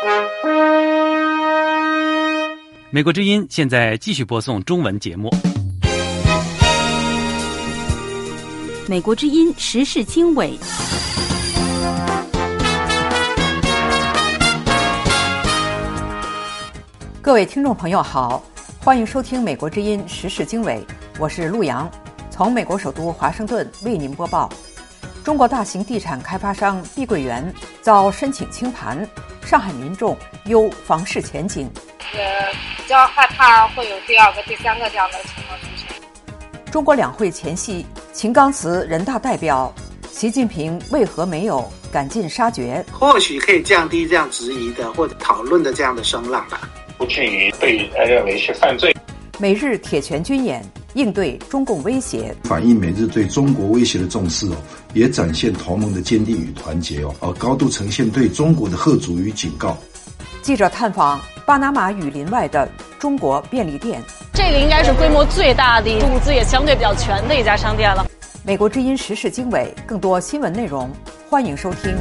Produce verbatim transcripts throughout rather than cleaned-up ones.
美国之音现在继续播送中文节目。 美国之音时事经纬， 各位听众朋友好，欢迎收听美国之音时事经纬，我是陆洋，从美国首都华盛顿为您播报。中国大型地产开发商碧桂园遭申请清盘，上海民众忧房市前景。 呃，比较害怕会有第二个、第三个这样的情况出现。 中国两会前夕，秦刚辞人大代表，习近平为何没有赶尽杀绝？ 或许可以降低这样质疑的或者讨论的这样的声浪吧， 不至于被认为是犯罪。 美日铁拳军演应对中共威胁， 反映美日对中国威胁的重视哦，也展现同盟的坚定与团结哦，而高度呈现对中国的吓阻与警告。 记者探访巴拿马雨林外的中国便利店， 这个应该是规模最大的、物资也相对比较全的一家商店了。 美国之音时事经纬，更多新闻内容，欢迎收听。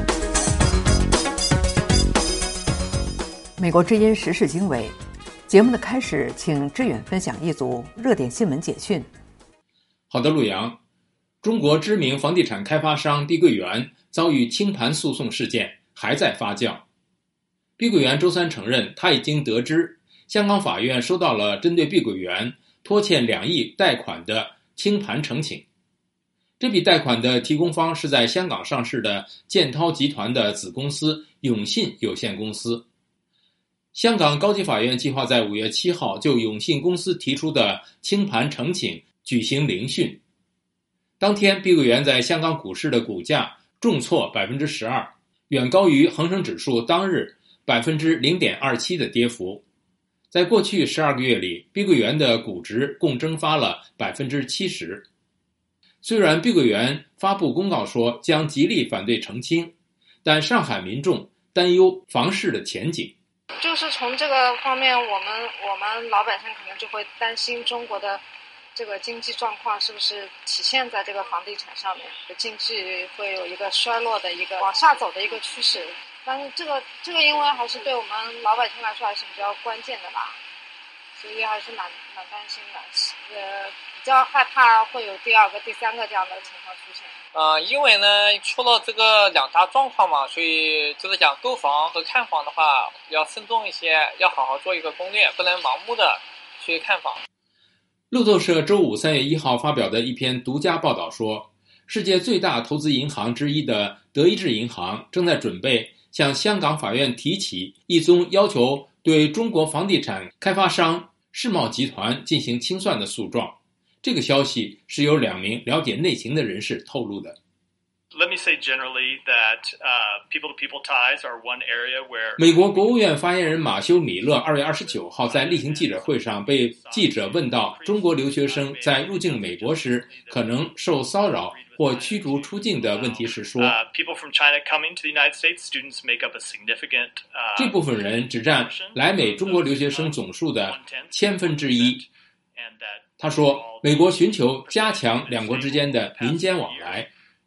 美国之音时事经纬节目的开始，请志远分享一组热点新闻简讯。 好的，陆阳，中国知名房地产开发商碧桂园遭遇清盘诉讼事件还在发酵。碧桂园周三承认，他已经得知香港法院收到了针对碧桂园拖欠两亿贷款的清盘呈请。这笔贷款的提供方是在香港上市的建滔集团的子公司永信有限公司。香港高级法院计划在五月七号就永信公司提出的清盘呈请举行聆讯。当天，碧桂园在香港股市的股价重挫 百分之十二， 远高于恒生指数当日 百分之零点二七 的跌幅。在过去十二个月里，碧桂园的股值共蒸发了 百分之七十。虽然碧桂园发布公告说将极力反对澄清，但上海民众担忧房市的前景。 就是从这个方面，我们我们老百姓可能就会担心中国的这个经济状况是不是体现在这个房地产上面，经济会有一个衰落的一个往下走的一个趋势。但是这个这个因为还是对我们老百姓来说还是比较关键的吧，所以还是蛮蛮担心的，呃，比较害怕会有第二个、第三个这样的情况出现。 呃，因为呢出了这个两大状况嘛，所以就是讲购房和看房的话要慎重一些，要好好做一个攻略，不能盲目的去看房。 路透社周五三月一号发表的一篇独家报道说，世界最大投资银行之一的德意志银行正在准备向香港法院提起一宗要求对中国房地产开发商世茂集团进行清算的诉状。这个消息是由两名了解内情的人士透露的。 Let me say generally that uh, people-to-people ties are one area where 美国国务院发言人马修·米勒二月二十九号在例行记者会上被记者问到中国留学生在入境美国时可能受骚扰或驱逐出境的问题时说， uh, people from China coming to the United States, students make up a significant, uh, 这部分人只占来美中国留学生总数的千分之一。他说，美国寻求加强两国之间的民间往来。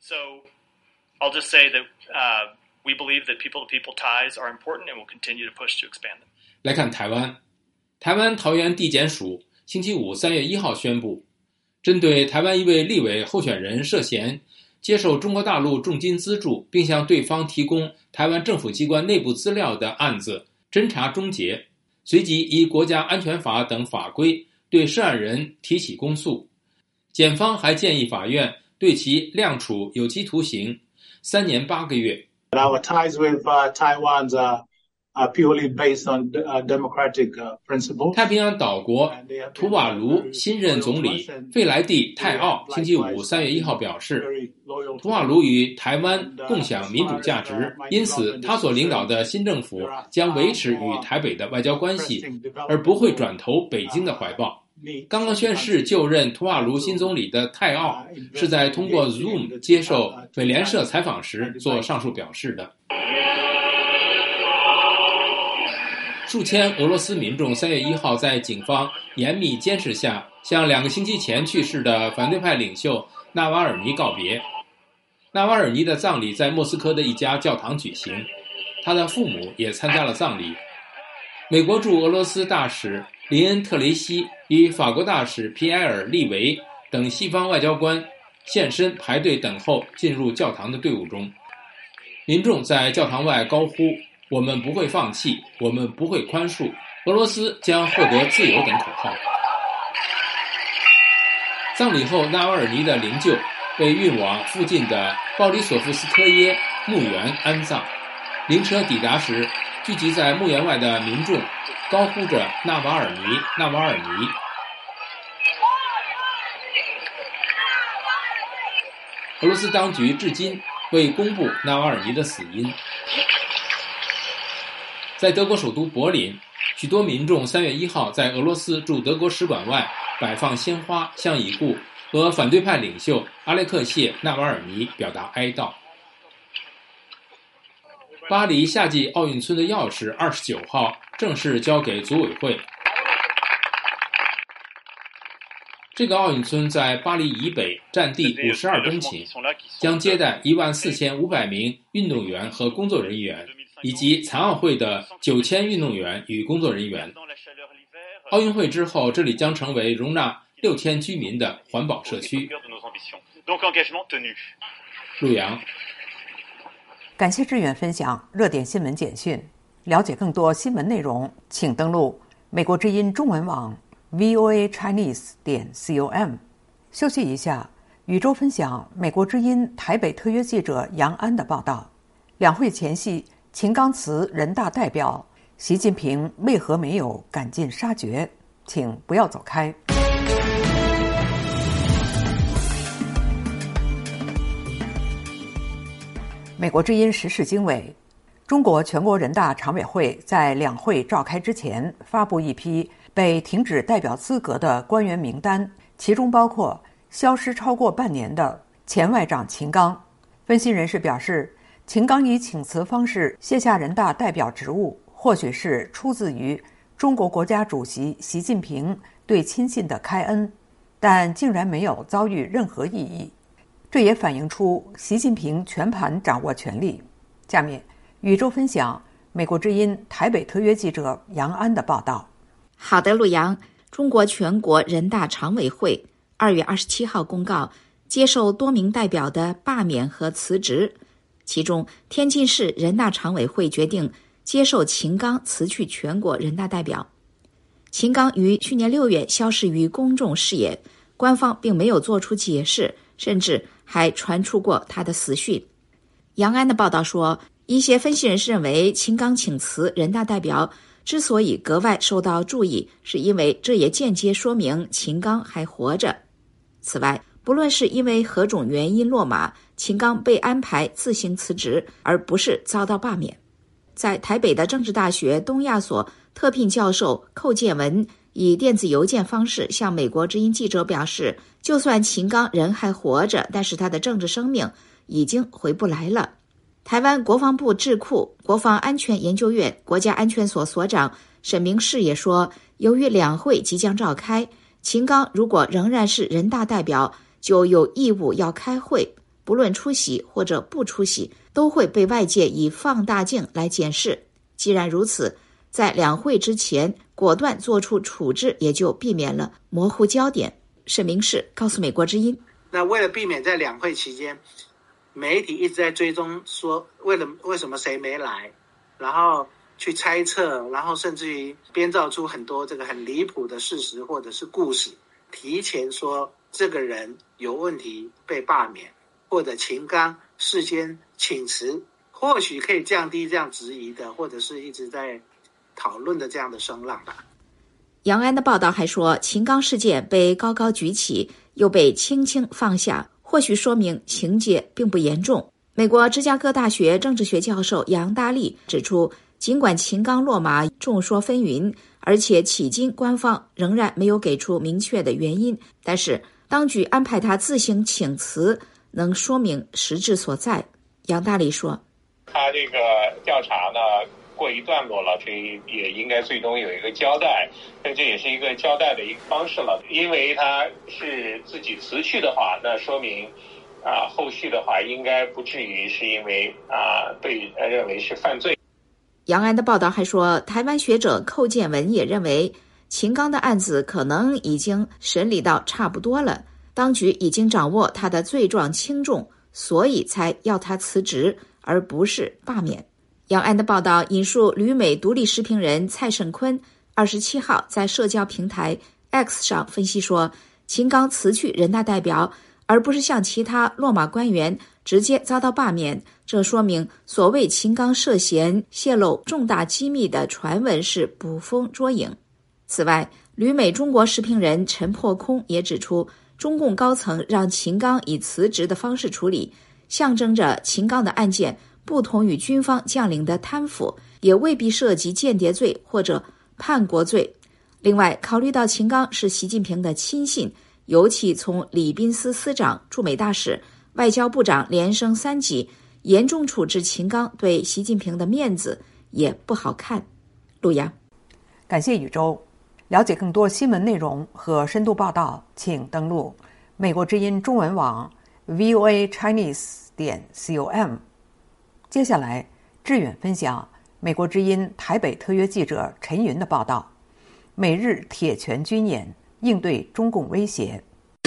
I'll just say that uh, we believe that people-to-people ties are important and will continue to push to expand them. 来看台湾，台湾桃园地检署星期五三月一号宣布，针对台湾一位立委候选人涉嫌接受中国大陆重金资助，并向对方提供台湾政府机关内部资料的案子侦查终结，随即依国家安全法等法规对涉案人提起公诉。检方还建议法院对其量处有期徒刑三年八个月。 Our ties with uh, Taiwan are, are purely based on uh, democratic uh, principles. 太平洋岛国图瓦卢新任总理费莱蒂泰奥星期五三月一号表示，图瓦卢与台湾共享民主价值，因此他所领导的新政府将维持与台北的外交关系，而不会转投北京的怀抱。刚刚宣誓就任图瓦卢新总理的泰奥是在通过 Zoom 接受美联社采访时做上述表示的。数千俄罗斯民众三月一号在警方严密监视下向两个星期前去世的反对派领袖纳瓦尔尼告别。纳瓦尔尼的葬礼在莫斯科的一家教堂举行， 他的父母也参加了葬礼。美国驻俄罗斯大使林恩·特雷西与法国大使皮埃尔·利维等西方外交官现身排队等候进入教堂的队伍中。民众在教堂外高呼：我们不会放弃，我们不会宽恕，俄罗斯将获得自由等口号。葬礼后，纳瓦尔尼的灵柩被运往附近的鲍里索夫斯科耶墓园安葬。灵车抵达时，聚集在墓园外的民众高呼着纳瓦尔尼，纳瓦尔尼。俄罗斯当局至今未公布纳瓦尔尼的死因。在德国首都柏林，许多民众三月一号在俄罗斯驻德国使馆外摆放鲜花，向已故和反对派领袖阿列克谢·纳瓦尔尼表达哀悼。巴黎夏季奥运村的钥匙二十九号正式交给组委会。这个奥运村在巴黎以北，占地五十二公顷，将接待一万四千五百名运动员和工作人员，以及残奥会的九千运动员与工作人员。奥运会之后，这里将成为容纳六千居民的环保社区。陆阳， 感谢志远分享热点新闻简讯。了解更多新闻内容，请登录美国之音中文网 v o a chinese 点 com。休息一下，宇宙分享美国之音台北特约记者杨安的报道。两会前夕，秦刚辞人大代表，习近平为何没有赶尽杀绝？请不要走开。美国之音时事经纬，中国全国人大常委会在两会召开之前发布一批被停止代表资格的官员名单，其中包括消失超过半年的前外长秦刚。分析人士表示，秦刚以请辞方式卸下人大代表职务，或许是出自于中国国家主席习近平对亲信的开恩，但竟然没有遭遇任何异议。这也反映出习近平全盘掌握权力。下面，宇宙分享美国之音台北特约记者杨安的报道。 好的，陆阳。中国全国人大常委会二月二十七号公告，接受多名代表的罢免和辞职。其中，天津市人大常委会决定接受秦刚辞去全国人大代表。秦刚于去年六月消失于公众视野，官方并没有做出解释，甚至还传出过他的死讯。杨安的报道说，一些分析人士认为，秦刚请辞人大代表之所以格外受到注意，是因为这也间接说明秦刚还活着。此外，不论是因为何种原因落马，秦刚被安排自行辞职，而不是遭到罢免。在台北的政治大学东亚所特聘教授寇建文以电子邮件方式向美国之音记者表示，就算秦刚人还活着，但是他的政治生命已经回不来了。台湾国防部智库国防安全研究院国家安全所所长沈明世也说，由于两会即将召开，秦刚如果仍然是人大代表，就有义务要开会，不论出席或者不出席，都会被外界以放大镜来检视。既然如此，在两会之前果断做出处置，也就避免了模糊焦点。沈明世告诉美国之音， 那为了避免在两会期间媒体一直在追踪说为了为什么谁没来，然后去猜测，然后甚至于编造出很多这个很离谱的事实或者是故事，提前说这个人有问题被罢免，或者秦刚事先请辞，或许可以降低这样质疑的或者是一直在讨论的这样的声浪吧。 杨安的报道还说，秦刚事件被高高举起，又被轻轻放下，或许说明情节并不严重。美国芝加哥大学政治学教授杨大力指出，尽管秦刚落马众说纷纭，而且迄今官方仍然没有给出明确的原因，但是当局安排他自行请辞，能说明实质所在。杨大力说， 他这个调查呢过一段落了，所以也应该最终有一个交代，那这也是一个交代的一个方式了。因为他是自己辞去的话，那说明啊、呃，后续的话应该不至于是因为啊、呃、被认为是犯罪。 杨安的报道还说，台湾学者寇建文也认为，秦刚的案子可能已经审理到差不多了，当局已经掌握他的罪状轻重，所以才要他辞职，而不是罢免。杨安的报道引述旅美独立时评人蔡胜坤二十七号在社交平台 X 上分析说，秦刚辞去人大代表，而不是像其他落马官员直接遭到罢免，这说明所谓秦刚涉嫌泄露重大机密的传闻是捕风捉影。此外，旅美中国时评人陈破空也指出，中共高层让秦刚以辞职的方式处理，象征着秦刚的案件不同于军方将领的贪腐，也未必涉及间谍罪或者叛国罪。另外，考虑到秦刚是习近平的亲信，尤其从礼宾司司长、驻美大使、外交部长连升三级，严重处置秦刚对习近平的面子也不好看。陆阳， 感谢宇宙。了解更多新闻内容和深度报道，请登录美国之音中文网 v o a chinese 点 com。 接下来志远分享美国之音台北特约记者陈云的报道，美日铁拳军演应对中共威胁。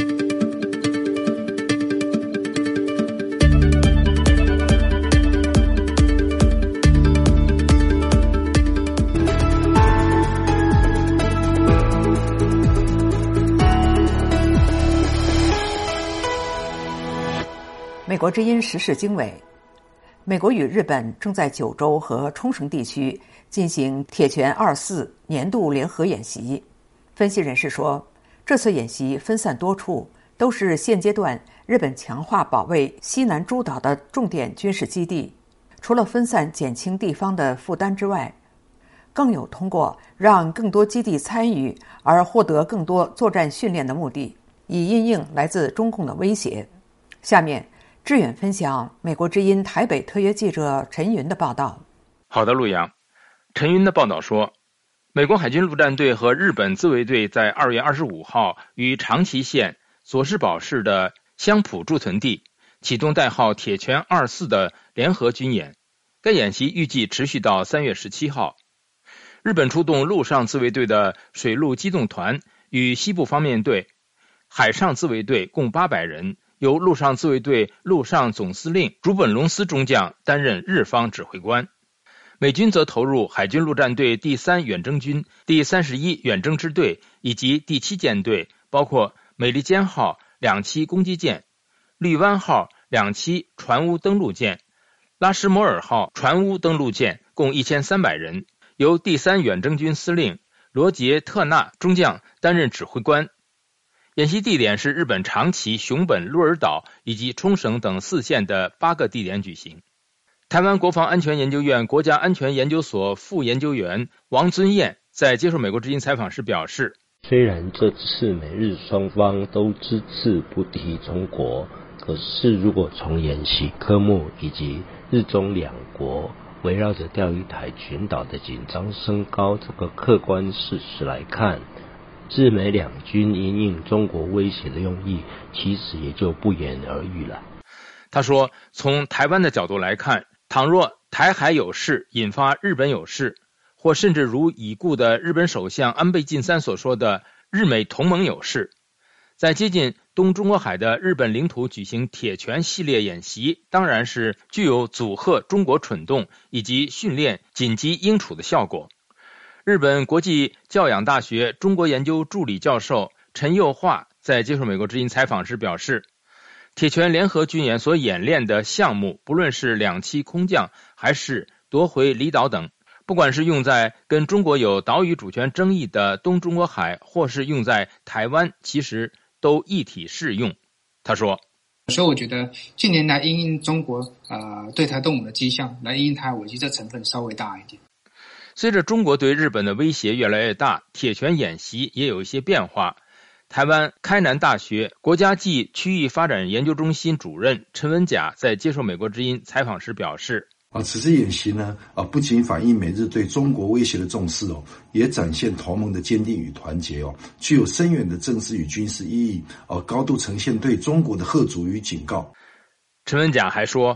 美国之音时事经纬，美国与日本正在九州和冲绳地区进行铁拳二四年度联合演习。分析人士说，这次演习分散多处，都是现阶段日本强化保卫西南诸岛的重点军事基地。除了分散减轻地方的负担之外，更有通过让更多基地参与而获得更多作战训练的目的，以因应来自中共的威胁。下面志远分享美国之音台北特约记者陈云的报道。 好的，陆阳。陈云的报道说，美国海军陆战队和日本自卫队在二月二十五号于长崎县佐世保市的香浦驻屯地启动代号铁拳二四的联合军演。该演习预计持续到三月十七号。日本出动陆上自卫队的水陆机动团与西部方面队、海上自卫队共八百人，由陆上自卫队陆上总司令竹本龙司中将担任日方指挥官。美军则投入海军陆战队第三远征军、第三十一远征支队以及第七舰队，包括美利坚号两栖攻击舰、绿湾号两栖船坞登陆舰、拉什摩尔号船坞登陆舰，共一千三百人，由第三远征军司令罗杰特纳中将担任指挥官。演习地点是日本长崎、熊本、鹿儿岛以及冲绳等四县的八个地点举行。台湾国防安全研究院国家安全研究所副研究员王尊彦在接受美国之音采访时表示， 虽然这次美日双方都只字不提中国，可是如果从演习科目以及日中两国围绕着钓鱼台群岛的紧张升高这个客观事实来看，日美两军因应中国威胁的用意其实也就不言而喻了。 他说，从台湾的角度来看，倘若台海有事引发日本有事，或甚至如已故的日本首相安倍晋三所说的日美同盟有事，在接近东中国海的日本领土举行铁拳系列演习，当然是具有阻吓中国蠢动以及训练紧急应处的效果。日本国际教养大学中国研究助理教授陈佑化在接受美国之音采访时表示，铁拳联合军演所演练的项目，不论是两栖空降还是夺回离岛等，不管是用在跟中国有岛屿主权争议的东中国海，或是用在台湾，其实都一体适用。他说， 所以我觉得近年来因应中国呃对台动武的迹象，来因应台海危机，这成分稍微大一点。 随着中国对日本的威胁越来越大，铁拳演习也有一些变化。台湾开南大学国家暨区域发展研究中心主任陈文甲在接受美国之音采访时表示， 啊，此次演习呢，啊，不仅反映美日对中国威胁的重视哦，也展现同盟的坚定与团结哦，具有深远的政治与军事意义，哦，高度呈现对中国的吓阻与警告。 陈文甲还说，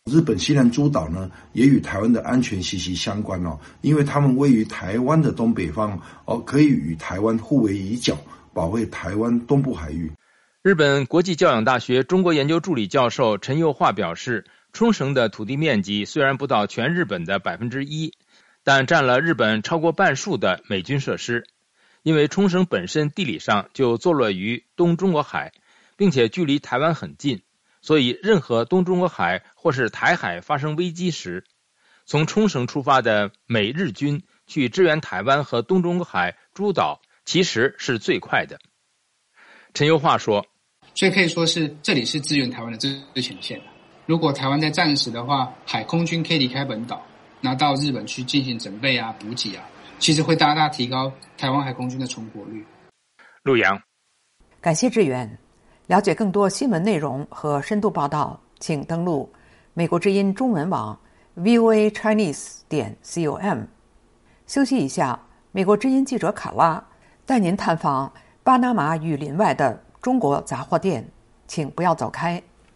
日本西南诸岛呢，也与台湾的安全息息相关哦，因为他们位于台湾的东北方哦，可以与台湾互为一角，保卫台湾东部海域。 日本国际教养大学中国研究助理教授陈佑化表示，冲绳的土地面积虽然不到全日本的百分之一，但占了日本超过半数的美军设施。因为冲绳本身地理上就坐落于东中国海，并且距离台湾很近，所以任何东中国海或是台海发生危机时，从冲绳出发的美日军去支援台湾和东中国海诸岛其实是最快的。陈佑化说， 所以可以说是这里是支援台湾的最最前线的。如果台湾在战时的话，海空军可以离开本岛，拿到日本去进行整备啊、补给啊，其实会大大提高台湾海空军的存活率。 陆阳， 感谢志远。了解更多新闻内容和深度报道，请登录美国之音中文网 v o a chinese 点 com。休息一下，美国之音记者卡拉带您探访巴拿马雨林外的中国杂货店，请不要走开。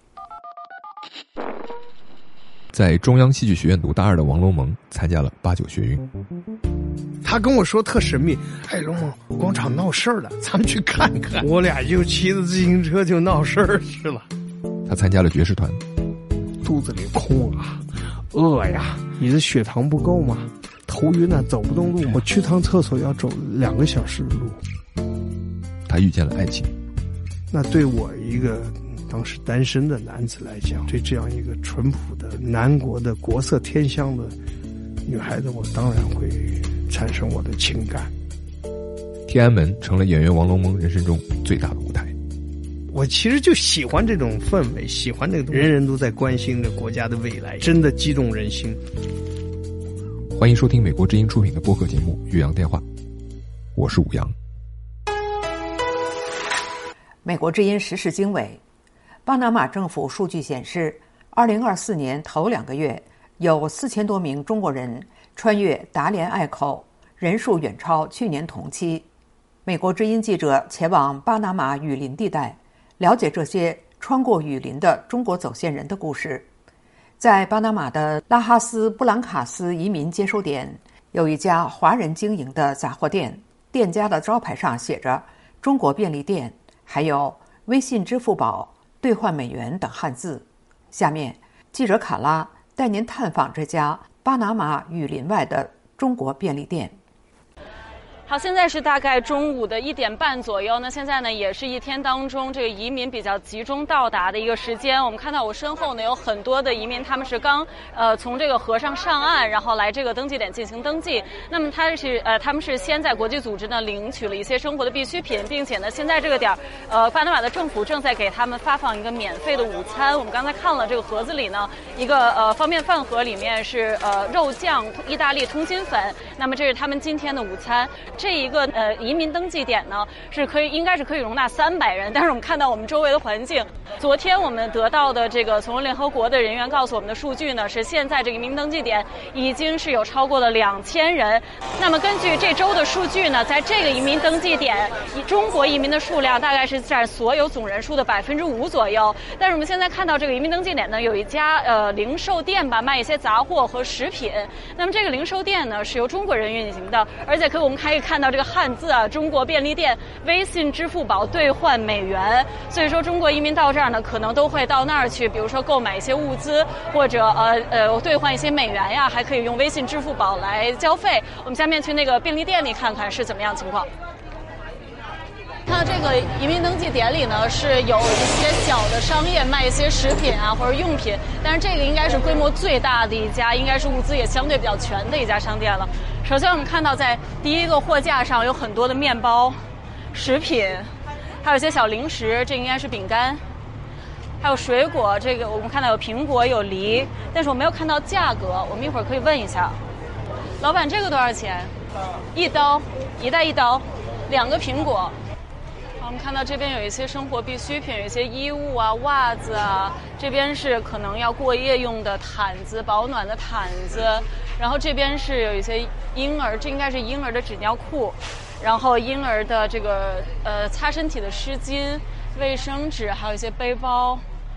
在中央戏剧学院读大二的王龙蒙参加了八九学运。 他跟我说特神秘，哎，龙蒙广场闹事儿了，咱们去看看。我俩就骑着自行车就闹事儿去了。 他参加了爵士团。 肚子里空啊，饿呀，你的血糖不够吗？头晕啊，走不动路，我去趟厕所要走两个小时的路。 他遇见了爱情。 那对我一个当时单身的男子来讲，对这样一个淳朴的南国的国色天香的女孩子，我当然会产生我的情感。 天安门成了演员王龙蒙人生中最大的舞台。 我其实就喜欢这种氛围，喜欢这个人人都在关心着国家的未来，真的激动人心。 欢迎收听美国之音出品的播客节目《岳阳电话》，我是武阳。 美国之音时事经纬，巴拿马政府数据显示，二零二四年头两个月有四千多名中国人穿越达连隘口，人数远超去年同期。美国之音记者前往巴拿马雨林地带，了解这些穿过雨林的中国走线人的故事。在巴拿马的拉哈斯布兰卡斯移民接收点，有一家华人经营的杂货店，店家的招牌上写着“中国便利店”，还有微信、支付宝、兑换美元等汉字。下面，记者卡拉带您探访这家巴拿马雨林外的中国便利店。 好，现在是大概中午的一点半左右。那现在呢，也是一天当中这个移民比较集中到达的一个时间。我们看到我身后呢有很多的移民，他们是刚呃从这个河上上岸，然后来这个登记点进行登记。那么他是呃他们是先在国际组织呢领取了一些生活的必需品，并且呢现在这个点儿呃巴拿马的政府正在给他们发放一个免费的午餐。我们刚才看了这个盒子里呢，一个呃方便饭盒里面是呃肉酱意大利通心粉，那么这是他们今天的午餐。这一个呃移民登记点呢是可以应该是可以容纳三百人，但是我们看到我们周围的环境，昨天我们得到的这个从联合国的人员告诉我们的数据呢，是现在这个移民登记点已经是有超过了两千人。那么根据这周的数据呢，在这个移民登记点，中国移民的数量大概是占所有总人数的百分之五左右。但是我们现在看到这个移民登记点呢，有一家呃零售店吧，卖一些杂货和食品。那么这个零售店呢是由中国人运行的，而且可我们可以看到这个汉字啊，中国便利店，微信、支付宝兑换美元。所以说，中国移民到这儿呢，可能都会到那儿去，比如说购买一些物资，或者呃呃兑换一些美元呀，还可以用微信、支付宝来交费。我们下面去那个便利店里看看是怎么样情况。看到这个移民登记点里呢，是有一些小的商业卖一些食品啊或者用品，但是这个应该是规模最大的一家，应该是物资也相对比较全的一家商店了。首先我们看到在第一个货架上有很多的面包、食品，还有一些小零食，这应该是饼干，还有水果，这个我们看到有苹果有梨，但是我没有看到价格，我们一会儿可以问一下。老板，这个多少钱？一刀，一袋一刀，两个苹果。我们看到这边有一些生活必需品，有一些衣物啊、袜子啊，这边是可能要过夜用的毯子、保暖的毯子，然后这边是有一些婴儿，这应该是婴儿的纸尿裤，然后婴儿的这个呃擦身体的湿巾、卫生纸，还有一些背包。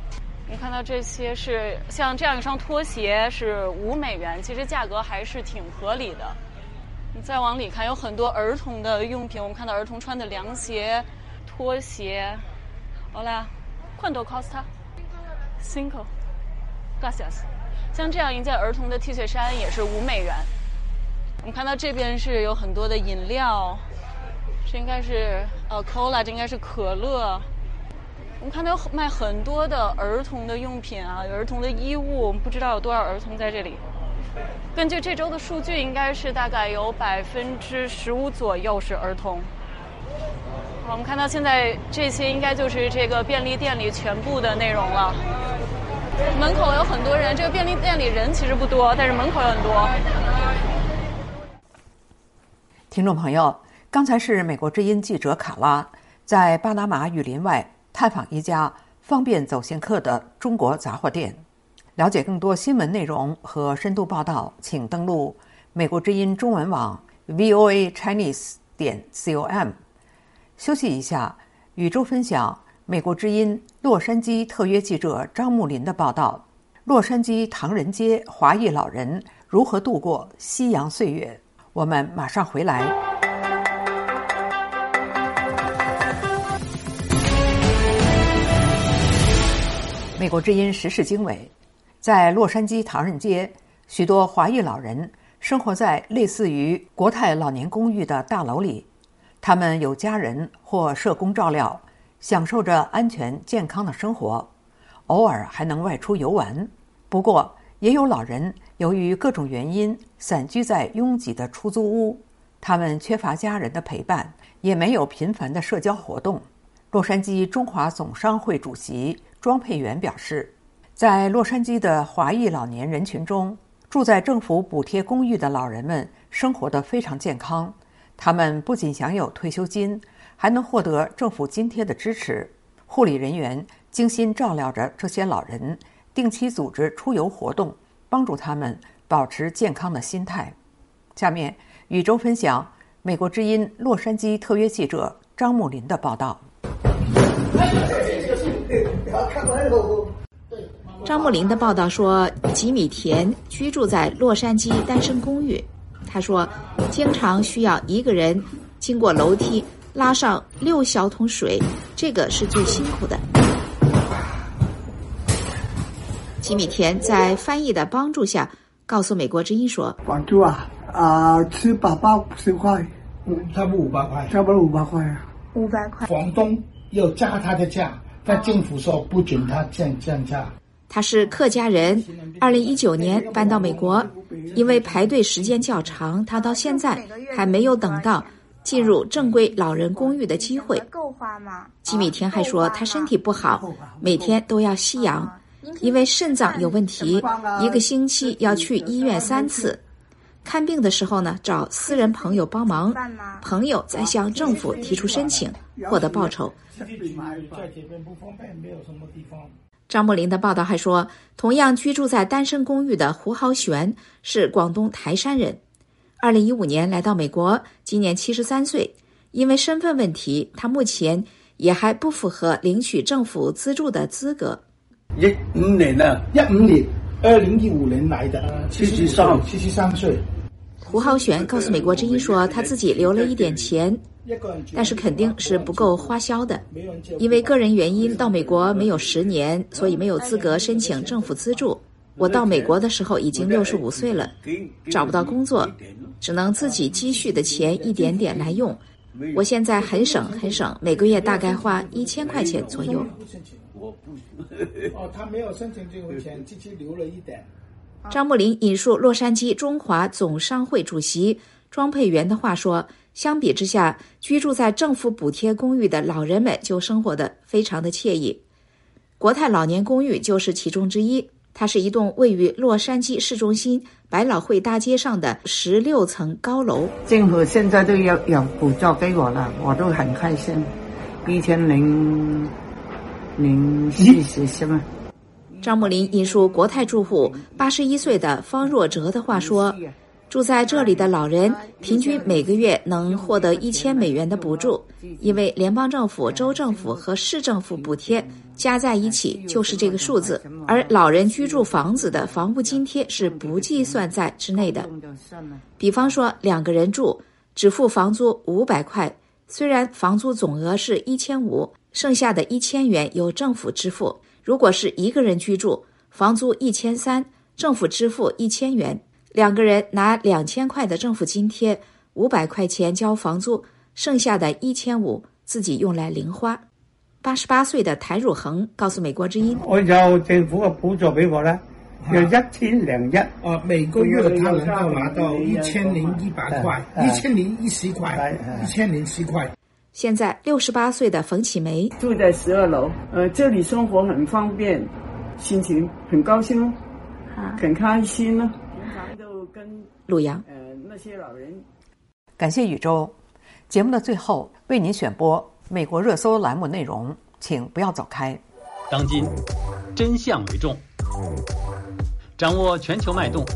我们看到这些是像这样一双拖鞋是五美元，其实价格还是挺合理的。你再往里看，有很多儿童的用品，我们看到儿童穿的凉鞋、拖鞋。Hola, ¿cuánto costa? Cinco. Gracias. 像这样一件儿童的 T 恤衫也是五美元。我们看到这边是有很多的饮料，这应该是呃 Cola， 这应该是可乐。我们看到有卖很多的儿童的用品啊，有儿童的衣物，我们不知道有多少儿童在这里。根据这周的数据，应该是大概有百分之十五左右是儿童。好，我们看到现在这些应该就是这个便利店里全部的内容了。门口有很多人，这个便利店里人其实不多，但是门口有很多。 听众朋友，刚才是美国之音记者卡拉在巴拿马雨林外探访一家方便走线客的中国杂货店。了解更多新闻内容和深度报道，请登录美国之音中文网 v o a chinese 点 com。休息一下，宇宙分享美国之音洛杉矶特约记者张木林的报道：洛杉矶唐人街华裔老人如何度过夕阳岁月？我们马上回来。美国之音时事经纬，在洛杉矶唐人街，许多华裔老人生活在类似于国泰老年公寓的大楼里，他们有家人或社工照料，享受着安全健康的生活，偶尔还能外出游玩。不过也有老人由于各种原因散居在拥挤的出租屋，他们缺乏家人的陪伴，也没有频繁的社交活动。洛杉矶中华总商会主席庄佩元表示，在洛杉矶的华裔老年人群中，住在政府补贴公寓的老人们生活得非常健康，他们不仅享有退休金，还能获得政府津贴的支持。护理人员精心照料着这些老人，定期组织出游活动，帮助他们保持健康的心态。下面宇宙分享美国之音洛杉矶特约记者张木林的报道。 张木林的报道说，吉米田居住在洛杉矶单身公寓。他说，经常需要一个人经过楼梯拉上六小桶水，这个是最辛苦的。吉米田在翻译的帮助下告诉美国之音说：“ 房租啊，啊、呃，吃饱饱五十块， 差不多五百块， 差不多五百块啊， 五百块。房东要加他的价，但政府说不准他降降价。” 他是客家人，二零一九年搬到美国，因为排队时间较长，他到现在还没有等到进入正规老人公寓的机会。吉米田还说，他身体不好，每天都要吸氧，因为肾脏有问题，一个星期要去医院三次。看病的时候呢，找私人朋友帮忙，朋友再向政府提出申请，获得报酬。张木林的报道还说，同样居住在单身公寓的胡豪璇是广东台山人，二零一五年来到美国，今年七十三岁。因为身份问题，他目前也还不符合领取政府资助的资格。 一五年啊，一五年，二零一五年来的，七十三，七十三岁。 胡豪璇告诉美国之音说，他自己留了一点钱，但是肯定是不够花销的，因为个人原因到美国没有十年，所以没有资格申请政府资助。我到美国的时候已经六十五岁了，找不到工作，只能自己积蓄的钱一点点来用。我现在很省很省，每个月大概花一千块钱左右。 哦，他没有申请这个钱，自己留了一点。 张木林引述洛杉矶中华总商会主席庄佩元的话说，相比之下，居住在政府补贴公寓的老人们就生活得非常的惬意。国泰老年公寓就是其中之一，它是一栋位于洛杉矶市中心百老汇大街上的十六层高楼。 政府现在都有有补助给我了，我都很开心。一千零零四十是吗？ 张木林引述国泰住户八十一岁的方若哲的话说， 住在这里的老人平均每个月能获得一千美元的补助，因为联邦政府、州政府和市政府补贴加在一起就是这个数字，而老人居住房子的房屋津贴是不计算在之内的。比方说两个人住，只付房租五百块，虽然房租总额是一千五，剩下的一千元由政府支付。如果是一个人居住，房租一千三，政府支付一千元，两个人拿两千块的政府津贴，五百块钱交房租，剩下的一千五自己用来零花。八十八岁的谭汝恒告诉美国之音：“ 我有政府嘅補助俾我咧，有一千零一， 啊，每個月他能夠拿到一千零一百塊，一千零一十塊，一千零七塊。” 现在六十八岁的冯启梅住在十二楼，呃，这里生活很方便，心情很高兴哦，很开心哦。平常都跟陆阳， 呃，那些老人。 感谢宇宙。节目的最后为您选播美国热搜栏目内容，请不要走开。 当今真相为重，掌握全球脉动，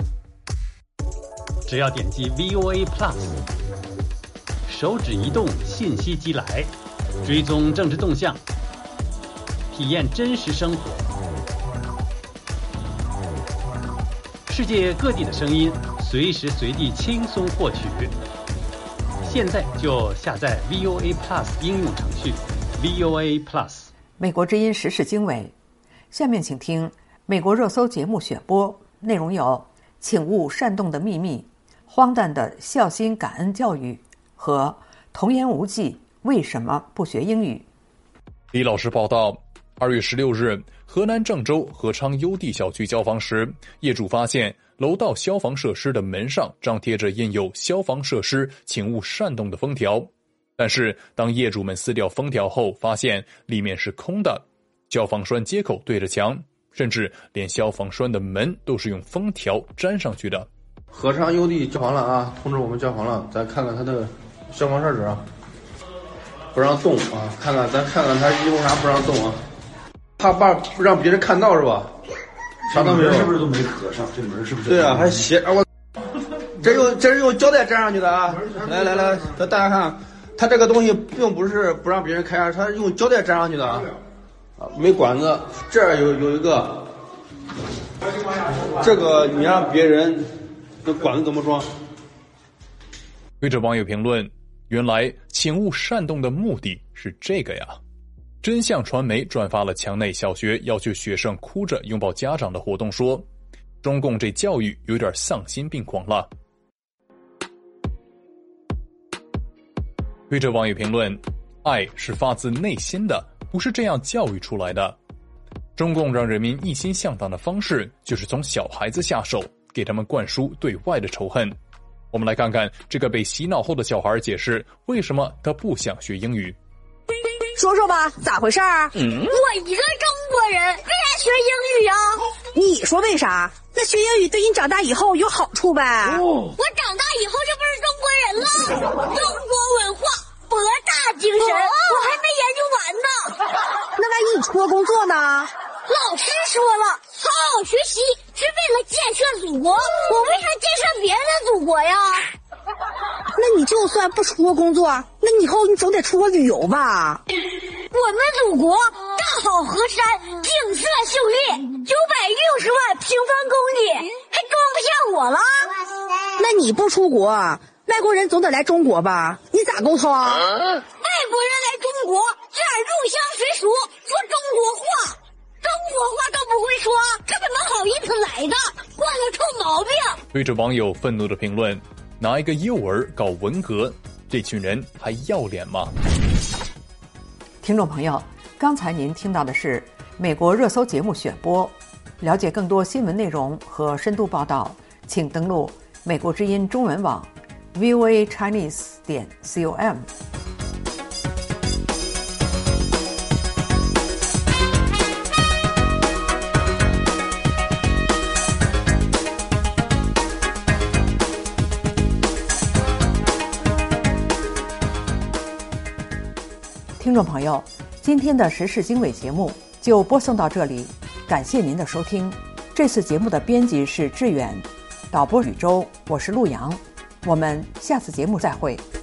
只要点击 V O A Plus。手指移动，信息即来，追踪政治动向，体验真实生活。世界各地的声音，随时随地轻松获取。现在就下载 V O A Plus 应用程序 V O A Plus。 美国之音时事经纬，下面请听美国热搜节目选播，内容有：请勿煽动的秘密、荒诞的孝心感恩教育。和童言无忌，为什么不学英语？ 李老师报道，二月十六日，河南郑州合昌优地小区交房时，业主发现楼道消防设施的门上张贴着印有消防设施请勿煽动的封条，但是当业主们撕掉封条后，发现里面是空的，消防栓接口对着墙，甚至连消防栓的门都是用封条粘上去的。 合昌优地交房了啊，通知我们交房了，咱看看他的消防设置啊，不让动啊，看看咱看看他因为啥不让动啊？怕怕不让别人看到是吧？啥都没有， 是不是都没合上？这门是不是？ 对啊，还斜啊！我这用这是用胶带粘上去的啊！来来来，大家看，它这个东西并不是不让别人开啊，它用胶带粘上去的啊！啊，没管子，这儿有有一个，这个你让别人。这管子怎么装？ 对着网友评论，原来请勿煽动的目的是这个呀！真相传媒转发了墙内小学要求学生哭着拥抱家长的活动，说中共这教育有点丧心病狂了。对着网友评论，爱是发自内心的，不是这样教育出来的。中共让人民一心向党的方式就是从小孩子下手，给他们灌输对外的仇恨。我们来看看这个被洗脑后的小孩解释为什么他不想学英语。 说说吧，咋回事儿？嗯， 我一个中国人，为啥学英语啊？ 你说为啥？那学英语对你长大以后有好处呗？ 哦，我长大以后就不是中国人了。中国文化，博大精深，哦、我还没研究完呢。 那万一你出国工作呢？ 老师说了，好好学习是为了建设祖国，我为啥建设别人的祖国呀？ 那你就算不出国工作，那你以后你总得出国旅游吧？ 我们祖国大好河山，景色秀丽，九百六十万平方公里，还装不下我了？ 那你不出国，外国人总得来中国吧？你咋沟通啊？ 外国人来中国，自然入乡随俗，说中国话。中国话都不会说，这怎么好意思来的？惯了臭毛病。 对着网友愤怒的评论，拿一个幼儿搞文革，这群人还要脸吗？ 听众朋友，刚才您听到的是美国热搜节目选播。了解更多新闻内容和深度报道，请登录美国之音中文网 v o a chinese 点 com。听众朋友，今天的时事经纬节目就播送到这里，感谢您的收听。这次节目的编辑是志远， 导播宇宙，我是陆阳，我们下次节目再会。